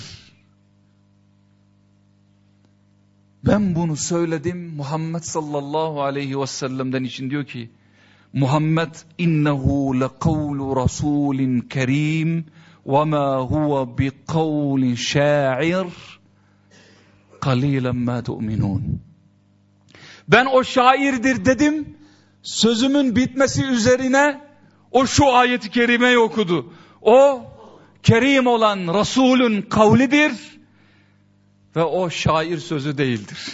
Ben bunu söyledim. Muhammed sallallahu aleyhi ve sellem'den için diyor ki Muhammed innehu lekavlu rasulin kerim ve ma huve bi kavlin şair kalilen ma tu'minun. Ben o şairdir dedim. Sözümün bitmesi üzerine o şu ayeti kerimeyi okudu. O kerim olan Resulün kavlidir ve o şair sözü değildir.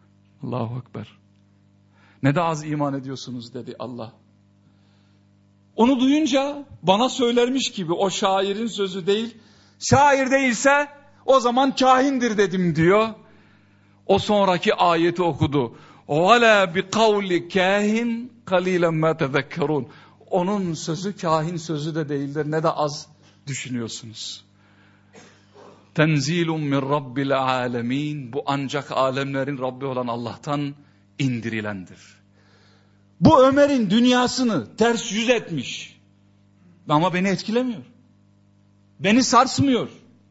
Allahu Ekber. Ne de az iman ediyorsunuz dedi Allah. Onu duyunca bana söylermiş gibi, o şairin sözü değil, şair değilse o zaman kahindir dedim diyor. O sonraki ayeti okudu. وَلَا بِقَوْلِ كَاهِنْ قَلِيلًا مَا تَذَكَّرُونَ. Onun sözü kahin sözü de değildir, ne de az düşünüyorsunuz. Tenzilun min rabbil alemin. Bu ancak alemlerin Rabbi olan Allah'tan indirilendir. Bu Ömer'in dünyasını ters yüz etmiş. Ama beni etkilemiyor. Beni sarsmıyor.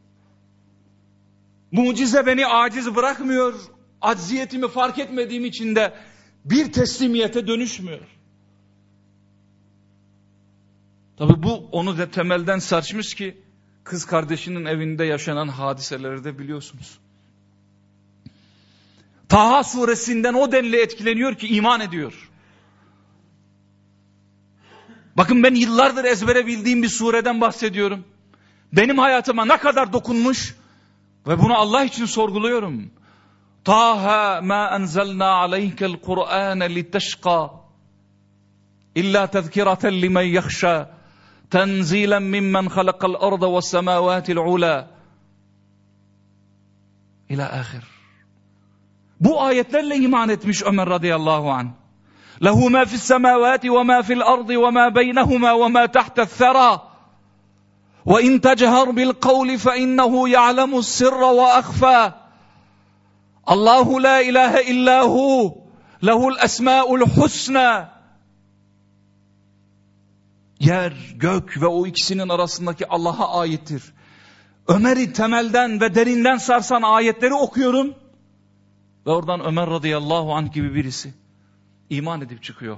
Mucize beni aciz bırakmıyor. Acziyetimi fark etmediğim için de bir teslimiyete dönüşmüyor. Tabi bu onu da temelden sarsmış ki kız kardeşinin evinde yaşanan hadiseleri de biliyorsunuz. Taha suresinden o denli etkileniyor ki iman ediyor. Bakın ben yıllardır ezbere bildiğim bir sureden bahsediyorum. Benim hayatıma ne kadar dokunmuş ve bunu Allah için sorguluyorum. Taha ma enzelna aleykel Kur'ane liteşqa illa tezkireten limen yakhşa tenzilen mimmen halakal arda ve semavatil ula ila ahir. Bu ayetlerle iman etmiş Ömer radıyallahu anh. Lehu ma fis semavati ve ma fil ardı ve ma beynehuma ve ma tahta'th thara. Ve in tejher bil kavli fe innehu ya'lemu's sirra ve akhfa. Allahu la ilahe illa hu. Lehul esmaul husna. Yer, gök ve o ikisinin arasındaki Allah'a aittir. Ömer'i temelden ve derinden sarsan ayetleri okuyorum. Ve oradan Ömer radıyallahu anh gibi birisi iman edip çıkıyor.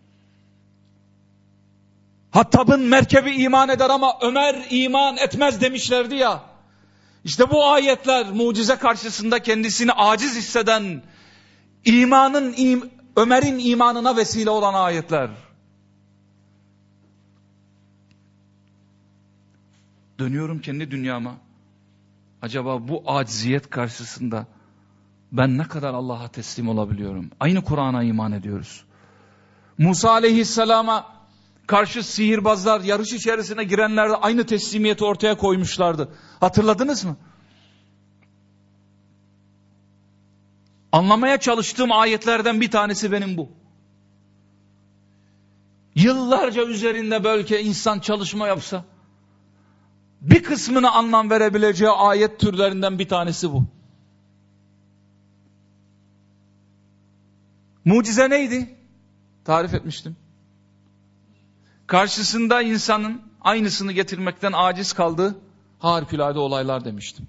Hattab'ın merkebi iman eder ama Ömer iman etmez demişlerdi ya. İşte bu ayetler mucize karşısında kendisini aciz hisseden, Ömer'in imanına vesile olan ayetler. Dönüyorum kendi dünyama. Acaba bu aciziyet karşısında ben ne kadar Allah'a teslim olabiliyorum? Aynı Kur'an'a iman ediyoruz. Musa aleyhisselama karşı sihirbazlar, yarış içerisine girenler de aynı teslimiyeti ortaya koymuşlardı. Hatırladınız mı? Anlamaya çalıştığım ayetlerden bir tanesi benim bu. Yıllarca üzerinde belki insan çalışma yapsa, bir kısmını anlam verebileceği ayet türlerinden bir tanesi bu. Mucize neydi? Tarif etmiştim. Karşısında insanın aynısını getirmekten aciz kaldığı harikulade olaylar demiştim.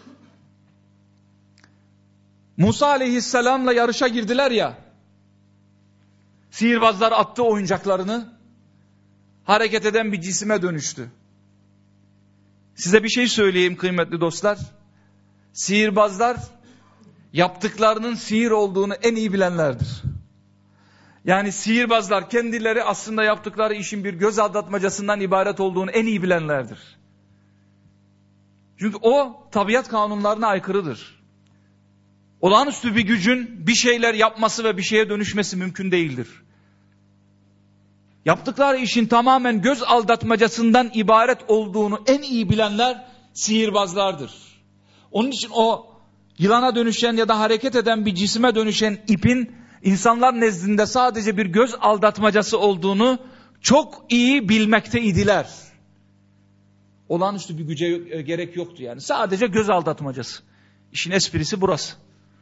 Musa aleyhisselamla yarışa girdiler ya, sihirbazlar attı oyuncaklarını, hareket eden bir cisime dönüştü. Size bir şey söyleyeyim kıymetli dostlar. Sihirbazlar yaptıklarının sihir olduğunu en iyi bilenlerdir. Yani sihirbazlar kendileri aslında yaptıkları işin bir göz aldatmacasından ibaret olduğunu en iyi bilenlerdir. Çünkü o tabiat kanunlarına aykırıdır. Olağanüstü bir gücün bir şeyler yapması ve bir şeye dönüşmesi mümkün değildir. Yaptıkları işin tamamen göz aldatmacasından ibaret olduğunu en iyi bilenler sihirbazlardır. Onun için o yılana dönüşen ya da hareket eden bir cisime dönüşen ipin insanlar nezdinde sadece bir göz aldatmacası olduğunu çok iyi bilmekteydiler. Olağanüstü bir güce gerek yoktu yani. Sadece göz aldatmacası. İşin esprisi burası.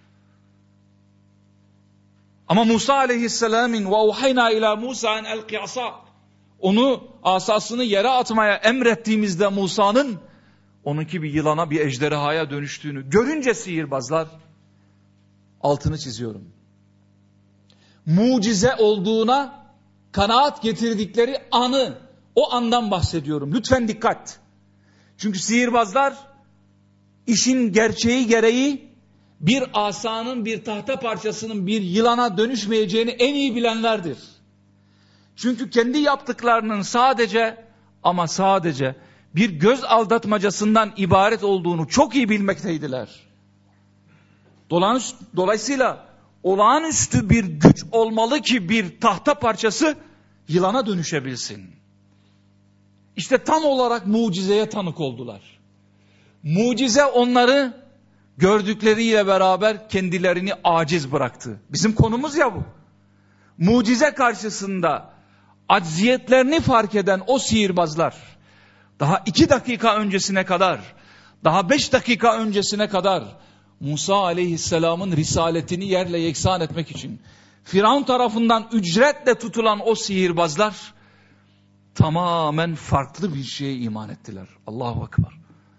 Ama Musa aleyhisselamın ve uhayna ila Musa en elqi asa, onu asasını yere atmaya emrettiğimizde Musa'nın onunki bir yılana, bir ejderhaya dönüştüğünü görünce sihirbazlar, altını çiziyorum, mucize olduğuna kanaat getirdikleri anı, o andan bahsediyorum. Lütfen dikkat. Çünkü sihirbazlar işin gerçeği gereği bir asanın, bir tahta parçasının bir yılana dönüşmeyeceğini en iyi bilenlerdir. Çünkü kendi yaptıklarının sadece ama sadece bir göz aldatmacasından ibaret olduğunu çok iyi bilmekteydiler. Dolayısıyla olağanüstü bir güç olmalı ki bir tahta parçası yılana dönüşebilsin. İşte tam olarak mucizeye tanık oldular. Mucize onları gördükleriyle beraber kendilerini aciz bıraktı. Bizim konumuz ya bu. Mucize karşısında acziyetlerini fark eden o sihirbazlar, daha 2 dakika öncesine kadar, daha 5 dakika öncesine kadar Musa aleyhisselamın risaletini yerle yeksan etmek için Firavun tarafından ücretle tutulan o sihirbazlar tamamen farklı bir şeye iman ettiler. Allahu Ekber.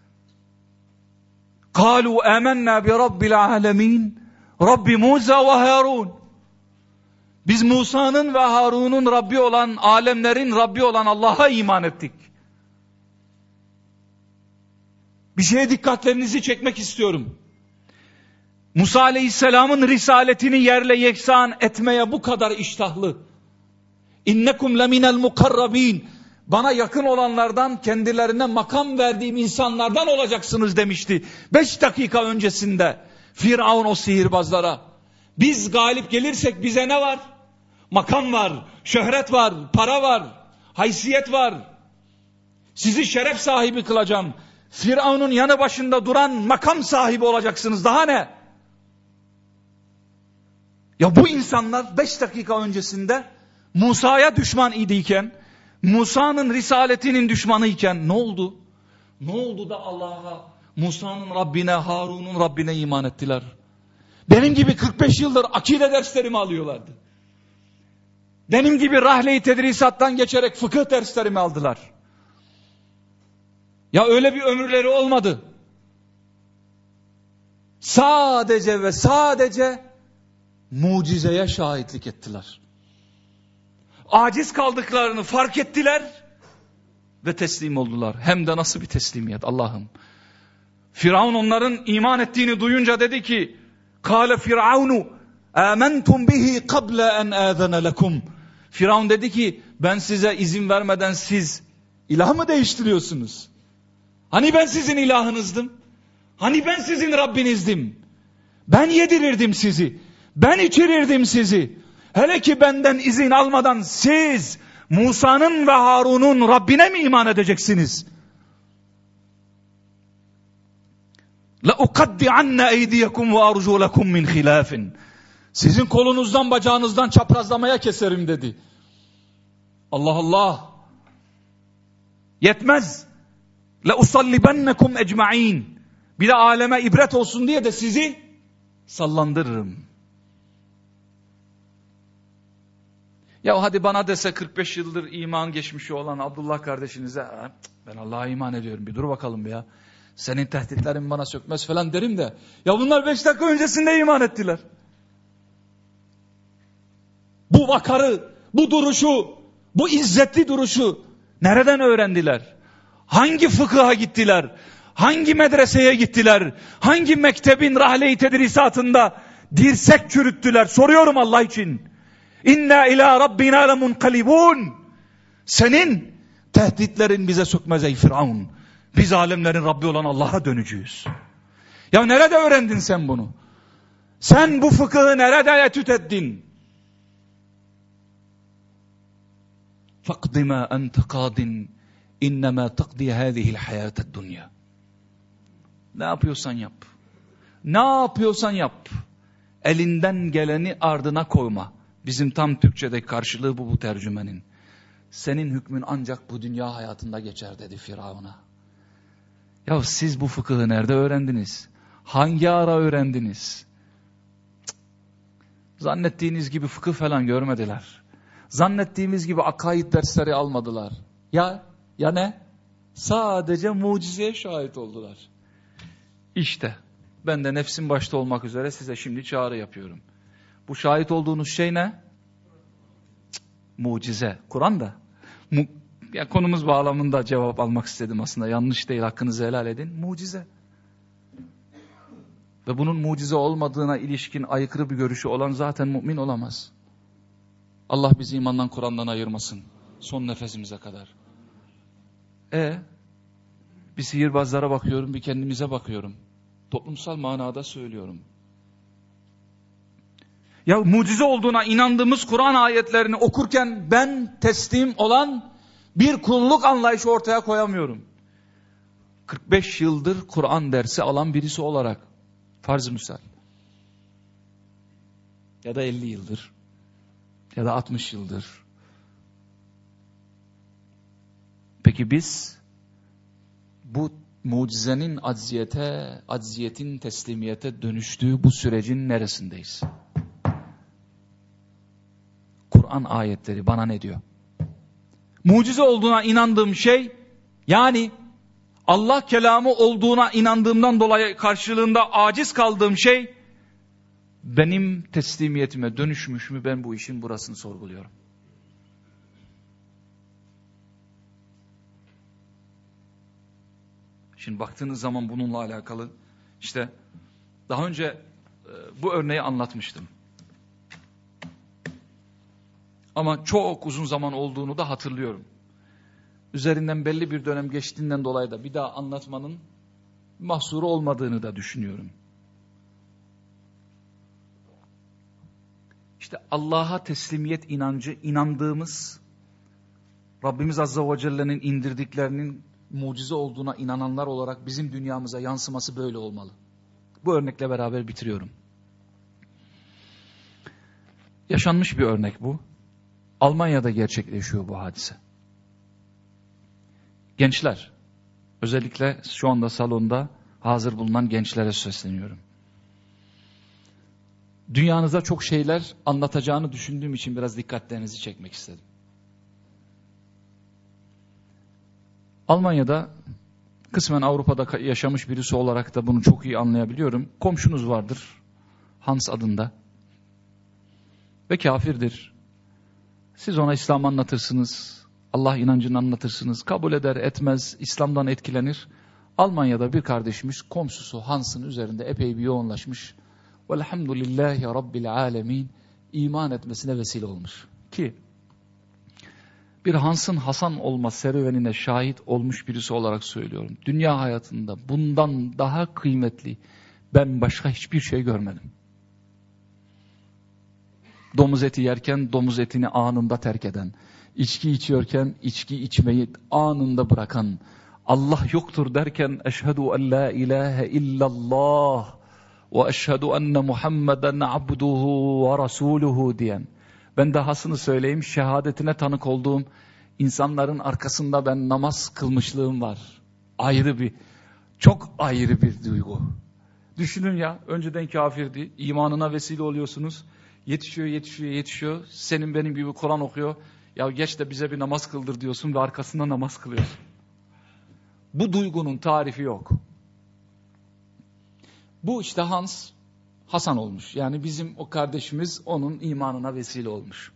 قَالُوا آمَنَّا بِرَبِّ الْعَالَمِينَ Rabbi Musa ve Harun. Biz Musa'nın ve Harun'un Rabbi olan, alemlerin Rabbi olan Allah'a iman ettik. Bir şeye dikkatlerinizi çekmek istiyorum. Musa Aleyhisselam'ın risaletini yerle yeksan etmeye bu kadar iştahlı. İnnekum leminel mukarrabin. Bana yakın olanlardan, kendilerine makam verdiğim insanlardan olacaksınız demişti. 5 dakika öncesinde Firavun o sihirbazlara. Biz galip gelirsek bize ne var? Makam var, şöhret var, para var, haysiyet var. Sizi şeref sahibi kılacağım. Firavun'un yanı başında duran makam sahibi olacaksınız. Daha ne? Ya bu insanlar 5 dakika öncesinde Musa'ya düşman idiyken, Musa'nın risaletinin düşmanı iken ne oldu? Ne oldu da Allah'a, Musa'nın Rabbine, Harun'un Rabbine iman ettiler? Benim gibi 45 yıldır akide derslerimi alıyorlardı. Benim gibi rahle-i tedrisattan geçerek fıkıh derslerimi aldılar. Ya öyle bir ömürleri olmadı. Sadece ve sadece mucizeye şahitlik ettiler. Aciz kaldıklarını fark ettiler ve teslim oldular. Hem de nasıl bir teslimiyet Allah'ım. Firavun onların iman ettiğini duyunca dedi ki: "Kâle Firavunu âmentum bihi kable en âzene lekum." Firavun dedi ki, ben size izin vermeden siz ilah mı değiştiriyorsunuz? Hani ben sizin ilahınızdım? Hani ben sizin Rabbinizdim? Ben yedirirdim sizi. Ben içirirdim sizi. Hele ki benden izin almadan siz Musa'nın ve Harun'un Rabbine mi iman edeceksiniz? لَاُقَدِّعَنَّ اَيْدِيَكُمْ وَاَرْجُولَكُمْ مِنْ خِلَافٍ Sizin kolunuzdan bacağınızdan çaprazlamaya keserim dedi. Allah Allah. Yetmez. لَاُصَلِّبَنَّكُمْ اَجْمَعِينَ Bir de aleme ibret olsun diye de sizi sallandırırım. Ya hadi bana dese 45 yıldır iman geçmişi olan Abdullah kardeşinize, ben Allah'a iman ediyorum, bir dur bakalım ya. Senin tehditlerin bana sökmez falan derim de. Ya bunlar 5 dakika öncesinde iman ettiler. Bu vakarı, bu duruşu, bu izzetli duruşu nereden öğrendiler? Hangi fıkıha gittiler? Hangi medreseye gittiler? Hangi mektebin rahle-i tedrisatında dirsek çürüttüler? Soruyorum Allah için. İnna ila rabbina lemunqalibun. Senin tehditlerin bize sökmez ey Firavun. Biz alemlerin Rabbi olan Allah'a dönücüyüz. Ya nerede öğrendin sen bunu? Sen bu fıkıhı nerede etüt ettin? فَقْدِ مَا أَنْتَ قَادٍ اِنَّمَا تَقْدِي هَذِهِ الْحَيَاةَ الدُّنْيَا Ne yapıyorsan yap. Ne yapıyorsan yap. Elinden geleni ardına koyma. Bizim tam Türkçedeki karşılığı bu tercümenin. Senin hükmün ancak bu dünya hayatında geçer dedi Firavun'a. Ya siz bu fıkıhı nerede öğrendiniz? Hangi ara öğrendiniz? Zannettiğiniz gibi fıkıh falan görmediler. Zannettiğimiz gibi akaid dersleri almadılar. Ya ne? Sadece mucizeye şahit oldular. İşte ben de nefsim başta olmak üzere size şimdi çağrı yapıyorum. Bu şahit olduğunuz şey ne? Mucize. Kur'an'da. Ya konumuz bağlamında cevap almak istedim aslında. Yanlış değil, hakkınızı helal edin. Mucize. Ve bunun mucize olmadığına ilişkin aykırı bir görüşü olan zaten mümin olamaz. Allah bizi imandan, Kur'an'dan ayırmasın. Son nefesimize kadar. Bir sihirbazlara bakıyorum, bir kendimize bakıyorum. Toplumsal manada söylüyorum. Ya mucize olduğuna inandığımız Kur'an ayetlerini okurken ben teslim olan Bir kulluk anlayışı ortaya koyamıyorum. 45 yıldır Kur'an dersi alan birisi olarak farz-ı misal. Ya da 50 yıldır. Ya da 60 yıldır. Peki biz bu mucizenin acziyetin teslimiyete dönüştüğü bu sürecin neresindeyiz? Kur'an ayetleri bana ne diyor? Mucize olduğuna inandığım şey, yani Allah kelamı olduğuna inandığımdan dolayı karşılığında aciz kaldığım şey, benim teslimiyetime dönüşmüş mü? Ben bu işin burasını sorguluyorum. Şimdi baktığınız zaman bununla alakalı, işte daha önce bu örneği anlatmıştım. Ama çok uzun zaman olduğunu da hatırlıyorum. Üzerinden belli bir dönem geçtiğinden dolayı da bir daha anlatmanın mahsuru olmadığını da düşünüyorum. İşte Allah'a teslimiyet inancı, inandığımız, Rabbimiz Azze ve Celle'nin indirdiklerinin mucize olduğuna inananlar olarak bizim dünyamıza yansıması böyle olmalı. Bu örnekle beraber bitiriyorum. Yaşanmış bir örnek bu. Almanya'da gerçekleşiyor bu hadise. Gençler, özellikle şu anda salonda hazır bulunan gençlere sesleniyorum. Dünyanıza çok şeyler anlatacağını düşündüğüm için biraz dikkatlerinizi çekmek istedim. Almanya'da, kısmen Avrupa'da yaşamış birisi olarak da bunu çok iyi anlayabiliyorum. Komşunuz vardır, Hans adında. Ve kafirdir. Siz ona İslam anlatırsınız, Allah inancını anlatırsınız, kabul eder etmez, İslam'dan etkilenir. Almanya'da bir kardeşimiz komşusu Hans'ın üzerinde epey bir yoğunlaşmış. Velhamdülillahi Rabbil alemin, iman etmesine vesile olmuş. Ki bir Hans'ın Hasan olma serüvenine şahit olmuş birisi olarak söylüyorum. Dünya hayatında bundan daha kıymetli ben başka hiçbir şey görmedim. Domuz eti yerken domuz etini anında terk eden, içki içiyorken içki içmeyi anında bırakan, Allah yoktur derken eşhedü en la ilahe illallah ve eşhedü enne Muhammeden abduhu ve rasuluhu diyen, ben dahasını söyleyeyim, şehadetine tanık olduğum insanların arkasında ben namaz kılmışlığım var. Ayrı bir, çok ayrı bir duygu. Düşünün ya, önceden kafirdi, imanına vesile oluyorsunuz, yetişiyor, senin benim gibi Kur'an okuyor, ya geç de bize bir namaz kıldır diyorsun ve arkasında namaz kılıyorsun. Bu duygunun tarifi yok. Bu işte Hans, Hasan olmuş. Yani bizim o kardeşimiz onun imanına vesile olmuş.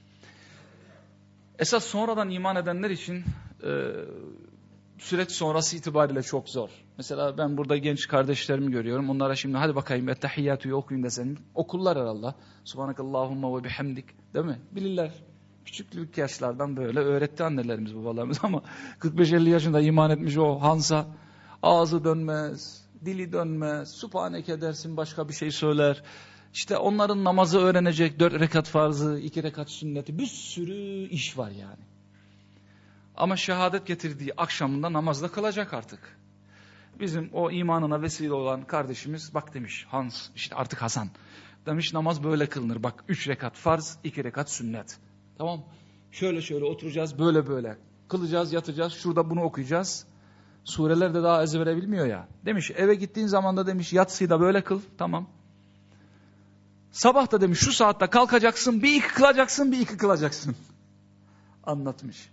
Esas sonradan iman edenler için süreç sonrası itibariyle çok zor. Mesela ben burada genç kardeşlerimi görüyorum. Onlara şimdi hadi bakayım ettehiyyatü'yü okuyun desem okullar herhalde. Subhanakallahumma ve bihamdik, değil mi? Bilirler. Küçüklük yaşlardan böyle öğretti annelerimiz babalarımız ama 45-50 yaşında iman etmiş o Hans'a ağzı dönmez, dili dönmez, Sübhaneke dersin başka bir şey söyler. İşte onların namazı öğrenecek, 4 rekat farzı, 2 rekat sünneti, bir sürü iş var yani. Ama şehadet getirdiği akşamında namazda kılacak artık. Bizim o imanına vesile olan kardeşimiz bak demiş Hans, işte artık Hasan. Demiş namaz böyle kılınır bak 3 rekat farz, 2 rekat sünnet. Tamam, şöyle oturacağız, böyle kılacağız, yatacağız, şurada bunu okuyacağız. Sureler de daha ezbere bilmiyor ya. Demiş eve gittiğin zaman da demiş yatsıyı da böyle kıl, tamam. Sabah da demiş şu saatte kalkacaksın, bir iki kılacaksın. Anlatmış.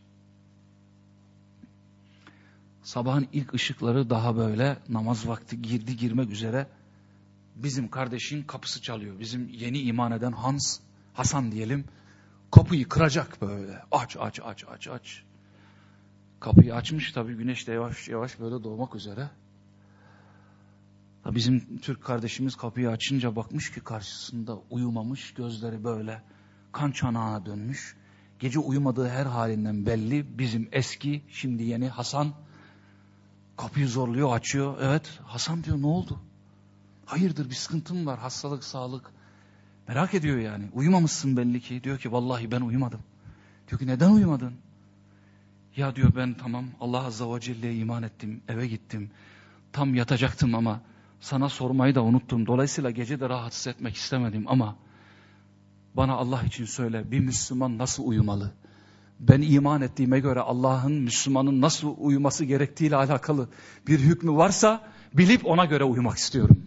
Sabahın ilk ışıkları daha böyle namaz vakti girmek üzere bizim kardeşin kapısı çalıyor. Bizim yeni iman eden Hasan diyelim. Kapıyı kıracak böyle. Aç. Kapıyı açmış tabii güneş de yavaş böyle doğmak üzere. Bizim Türk kardeşimiz kapıyı açınca bakmış ki karşısında uyumamış, gözleri böyle kan çanağına dönmüş. Gece uyumadığı her halinden belli. Bizim eski, şimdi yeni Hasan kapıyı zorluyor, açıyor. Evet, Hasan diyor ne oldu? Hayırdır bir sıkıntım var, hastalık, sağlık. Merak ediyor yani. Uyumamışsın belli ki. Diyor ki vallahi ben uyumadım. Diyor ki neden uyumadın? Ya diyor ben tamam Allah Azze ve Celle'ye iman ettim, eve gittim. Tam yatacaktım ama sana sormayı da unuttum. Dolayısıyla gece de rahatsız etmek istemedim ama bana Allah için söyle, bir Müslüman nasıl uyumalı? Ben iman ettiğime göre Allah'ın Müslümanın nasıl uyuması gerektiğiyle alakalı bir hükmü varsa bilip ona göre uyumak istiyorum.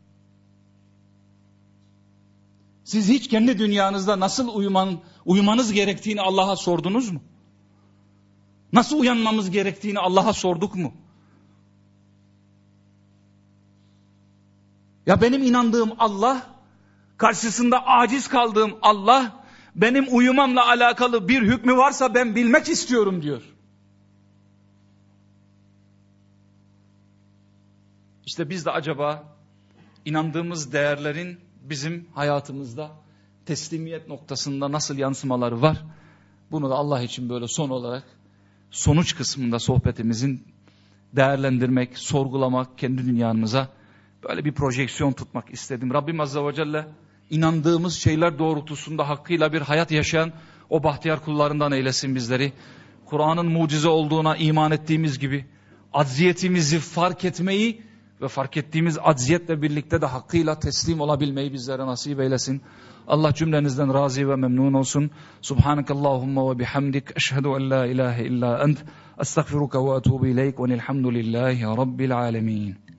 Siz hiç kendi dünyanızda nasıl uyumanız gerektiğini Allah'a sordunuz mu? Nasıl uyanmamız gerektiğini Allah'a sorduk mu? Ya benim inandığım Allah, karşısında aciz kaldığım Allah, benim uyumamla alakalı bir hükmü varsa ben bilmek istiyorum diyor. İşte biz de acaba inandığımız değerlerin bizim hayatımızda teslimiyet noktasında nasıl yansımaları var? Bunu da Allah için böyle son olarak sonuç kısmında sohbetimizin değerlendirmek, sorgulamak, kendi dünyamıza böyle bir projeksiyon tutmak istedim. Rabbim Azze ve Celle inandığımız şeyler doğrultusunda hakkıyla bir hayat yaşayan o bahtiyar kullarından eylesin bizleri. Kur'an'ın mucize olduğuna iman ettiğimiz gibi acziyetimizi fark etmeyi ve fark ettiğimiz acziyetle birlikte de hakkıyla teslim olabilmeyi bizlere nasip eylesin. Allah cümlenizden razı ve memnun olsun. Subhanakallahumma ve bihamdik. Eşhedü en la ilahe illa ent. Estağfiruka ve etubu ileyk ve nilhamdülillahi rabbil alemin.